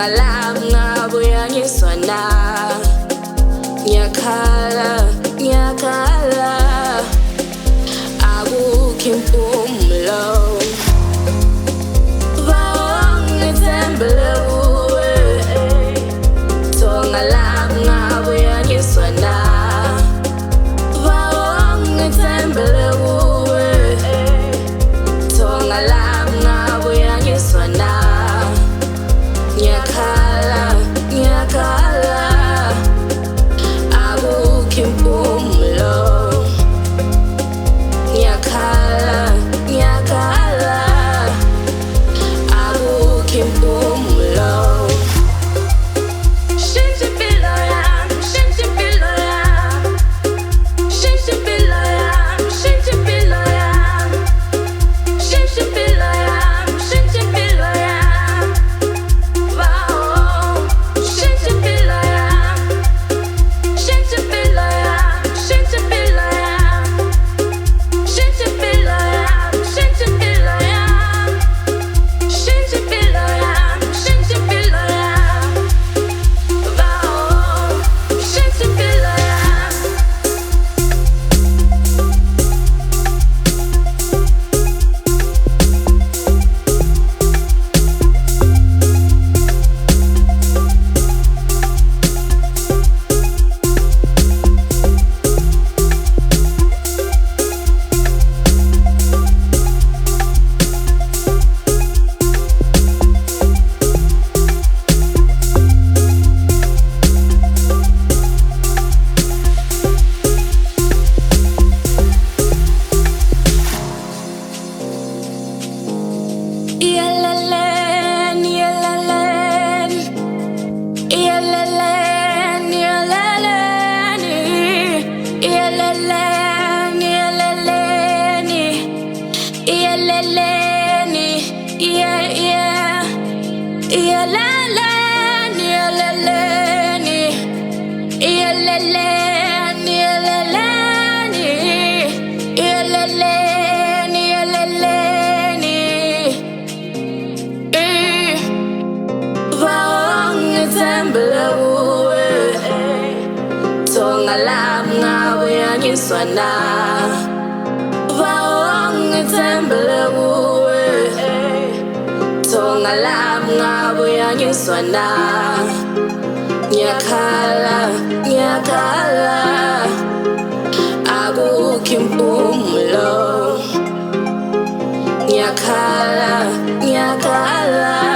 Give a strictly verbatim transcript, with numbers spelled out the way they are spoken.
Tonga langa buyanyiswa na Nyakala, nyakala Akukho impumulo Bawangithembele kuwe Tonga langa buyanyiswa na Bawangithembele kuwe Tonga langa buyanyiswa na Nyakala, nyakala Akukho impumulo Nyakala, nyakala Akukho impumulo Shintsha impilo yami, shintsha impilo yami Shintsha impilo yami, shintsha impilo yami Shintsha impilo yami, shintsha impilo yami Wow, shintsha impilo yami Shintsha impilo yami, shintsha impilo yami Shintsha impilo yami, shintsha impilo yami Shintsha impilo yami, shintsha impilo yami Wow, shintsha impilo yami Yelelen, yelelen Yelelen, yelelen Yelelen, yelelen Yelelen, yeah, yeah Yelelen, yelelen Yelelen, yelelen Yelelen, yelelen Eh, Bawangithembele kuwe Tonga langa buyanyiswa na Bawangithembele kuwe Tonga langa buyanyiswa na Nyakala, nyakala Akukho impumulo Nyakala, nyakala